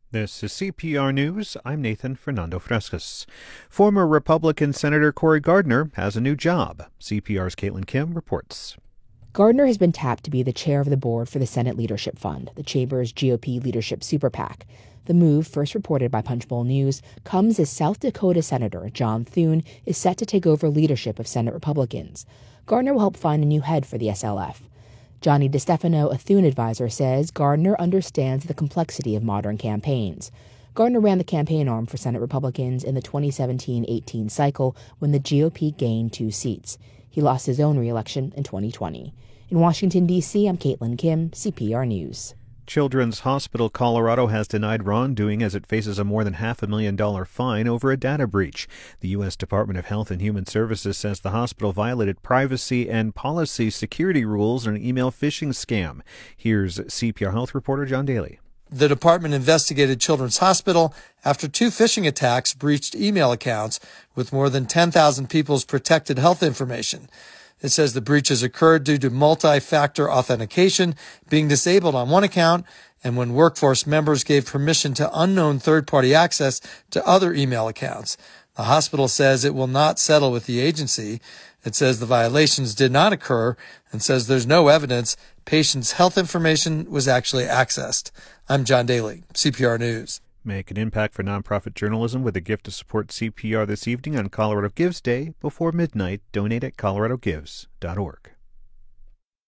This is CPR News. I'm Nathan Fernando Frescas. Former Republican Senator Cory Gardner has a new job. CPR's Caitlin Kim reports. Gardner has been tapped to be the chair of the board for the Senate Leadership Fund, the chamber's GOP leadership super PAC. The move, first reported by Punchbowl News, comes as South Dakota Senator John Thune is set to take over leadership of Senate Republicans. Gardner will help find a new head for the SLF. Johnny DeStefano, a Thune advisor, says Gardner understands the complexity of modern campaigns. Gardner ran the campaign arm for Senate Republicans in the 2017-18 cycle when the GOP gained 2 seats. He lost his own re-election in 2020. In Washington, D.C., I'm Caitlin Kim, CPR News. Children's Hospital Colorado has denied wrongdoing as it faces a more than $500,000 fine over a data breach. The U.S. Department of Health and Human Services says the hospital violated privacy and policy security rules in an email phishing scam. Here's CPR Health reporter John Daly. The department investigated Children's Hospital after 2 phishing attacks breached email accounts with more than 10,000 people's protected health information. It says the breaches occurred due to multi-factor authentication being disabled on one account and when workforce members gave permission to unknown third-party access to other email accounts. The hospital says it will not settle with the agency. It says the violations did not occur and says there's no evidence patients' health information was actually accessed. I'm John Daly, CPR News. Make an impact for nonprofit journalism with a gift to support CPR this evening on Colorado Gives Day before midnight. Donate at coloradogives.org.